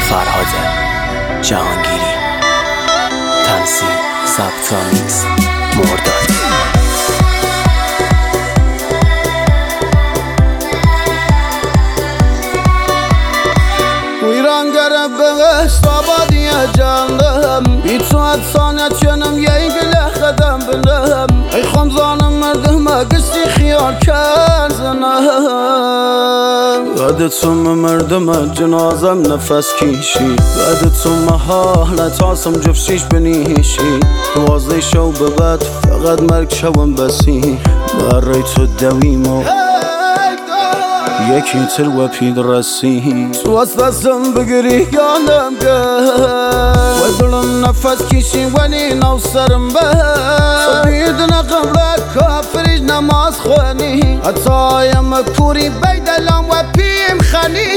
فرهاد جهانگیری، تنظیم ضبط و میکس مرداد. ویرانگر بهشت آبادی جانم بی تو اتسانت ینم یک لخدم بلم ای خمزانم مردم گشتی خیال کرزنم بعد تو مردم جنازم نفس کشی بعد تو محالت آسم جفشیش بنیشی 12 شو به بعد فقط مرگ شوم بسی برای تو دویمو یکی تر و پید رسی تو از دستم بگیری یانم گل و دلم نفس کشی ولی نو سرم به بیدن قبل کافریش نماز خوانی حتایم کوری بیدلم و پیم خانی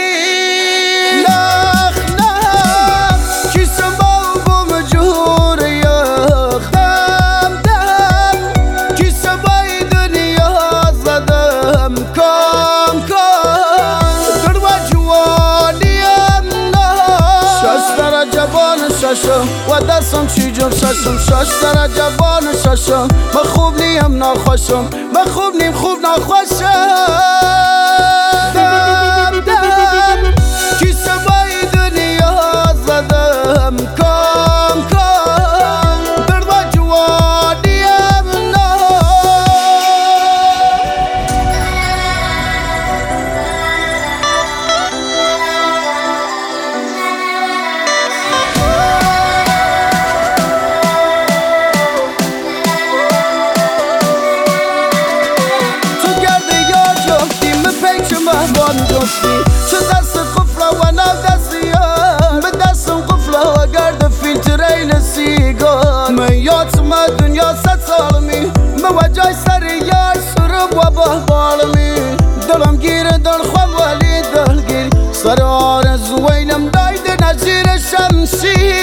نخ نخ کسم با مجهور یخ دم دم کسم بای دنیا زدم کام در و جوانیم شش درجه بان ششم و دستم چی جم ششم 6 درجه بان ششم من خوب نیم ناخوشم من خوب نیم خوب ناخوشم دم دم کیسه بای دنیا زدم کام در و جوانیم چه دست قفله و نو دستیم به دستم قفله و گرد فیلترین سیگار من یادم دنیا 100 سالمی موجای سر یار سرب و بحبالمی دلم گیره دل خواب ولی دلگیر سر آرزوینم دایده نزیر شمسی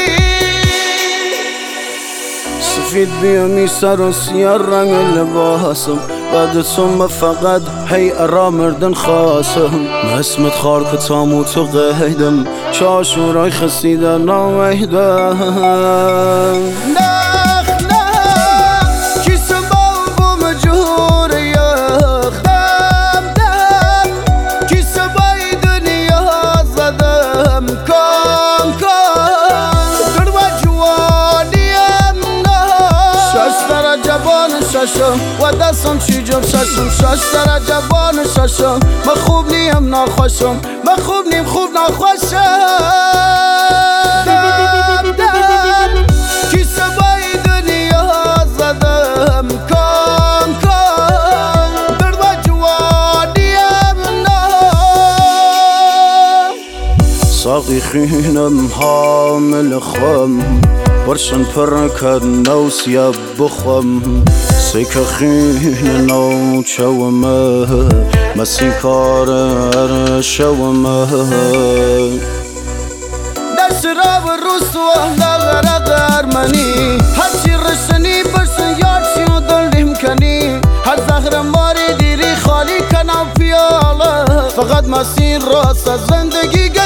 سفید بیامی سر و سیاه رنگ لباسم بعد تو فقط هی ارا مردن خواستم اسمت خار کتام و تو قیدم چاشورای خسیده نامیدم نخ نخ کسم با مجهور یخ دم دم کسم بای دنیا زدم کام در و جوانیم 6 درجه بان ششم و دستم چی جم ششم 6 درجه بان ششم من خوب نیم ناخوشم من خوب نیم خوب ناخوشم دم دم کیسه بای دنیا زدم کام در و جوانیم ساقی خینم حامل خم برشن پر کد نو سیاب بخوام سیک خین نو چومه مسی کار شومه در شراب رسوا لغرق ارمنی هرچی رشنی برسن یار چی و دلیم کنی هر زهر ماری دیری خالی کنم پیاله فقط مسیر راست از زندگی